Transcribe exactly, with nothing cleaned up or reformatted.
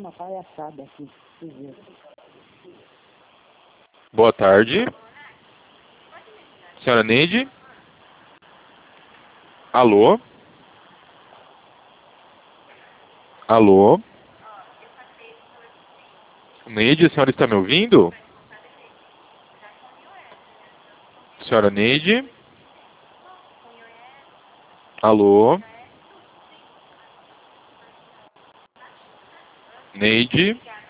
uma palhaçada aqui. Boa tarde. Senhora Neide? Alô? Alô? Neide, a senhora está me ouvindo? Senhora Neide? Alô? Neide?